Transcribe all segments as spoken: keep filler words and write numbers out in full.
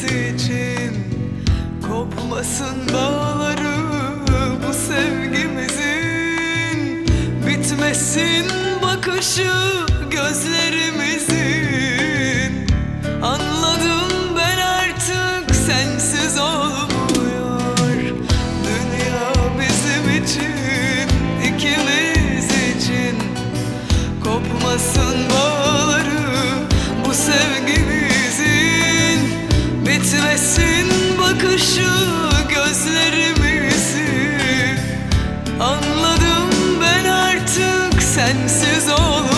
için kopmasın bağları bu sevgimizin, bitmesin bakışı gözlerimizin. Anladım ben artık sensiz olmuyor dünya bizim için, ikimiz için. Kopmasın bağları bu sevgimizin, bitmesin bakışı gözlerimizin. Anladım ben artık sensiz olmuyor.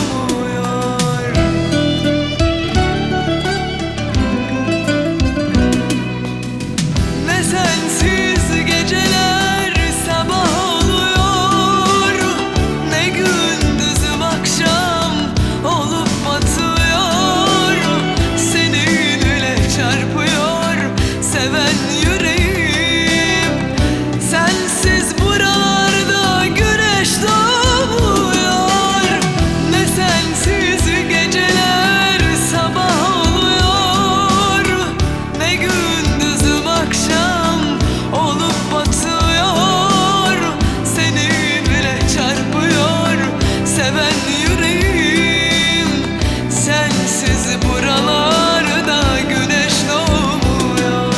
Ne sensiz geceler sabah oluyor, ne gündüzüm akşam olup batıyor. Seninle çarpıyor seven yüreğim, sensiz buralarda güneş doğmuyor. Ne sensiz geceler sabah oluyor, ne gündüzüm akşam olup batıyor. Seninle çarpıyor seven yüreğim, sensiz buralarda güneş doğmuyor.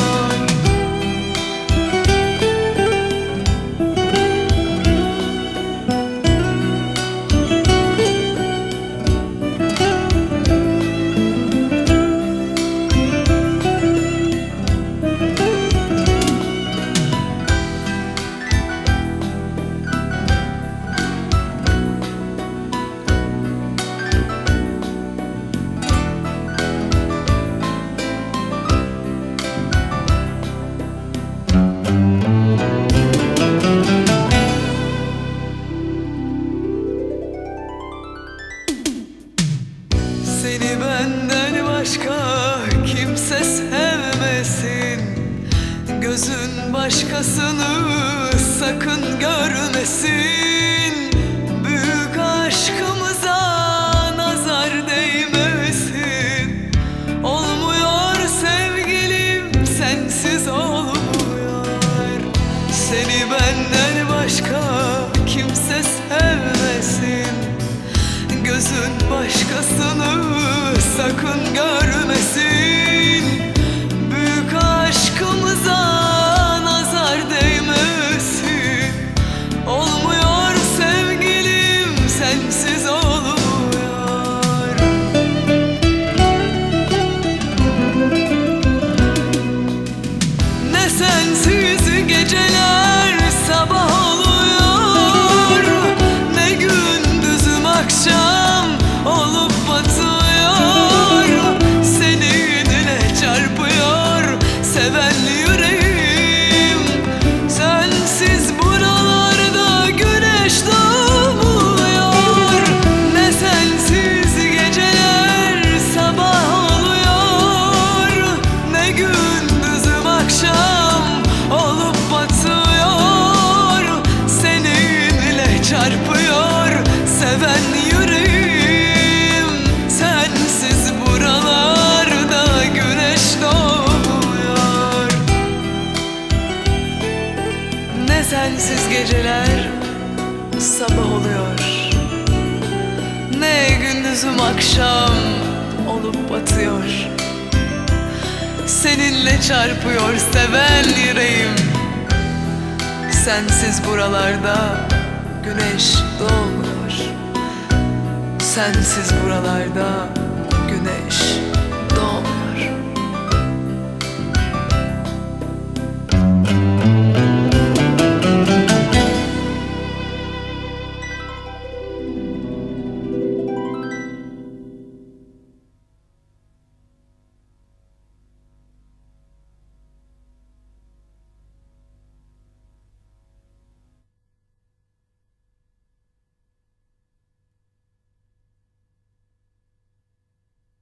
Seni benden başka kimse sevmesin, gözün başkasını sakın görmesin. Büyük aşkımıza nazar değmesin. Olmuyor sevgilim sensiz olmuyor. Seni benden başka kimse sevmesin, gözün başkasını sakın görmesin. Büyük aşkımıza nazar değmesin. Olmuyor sevgilim sensiz olmuyor. Ne sensiz geceler sabah oluyor, ne gündüzüm akşam olup batıyor. Seninle çarpıyor seven yüreğim, sensiz buralarda güneş doğmuyor. Ne sensiz geceler sabah oluyor, ne gündüzüm akşam olup batıyor. Seninle çarpıyor seven yüreğim, sensiz buralarda güneş doğmuyor. Ne sensiz geceler sabah oluyor, ne gündüzüm akşam olup batıyor. Seninle çarpıyor seven yüreğim, sensiz buralarda güneş doğmuyor. Sensiz buralarda güneş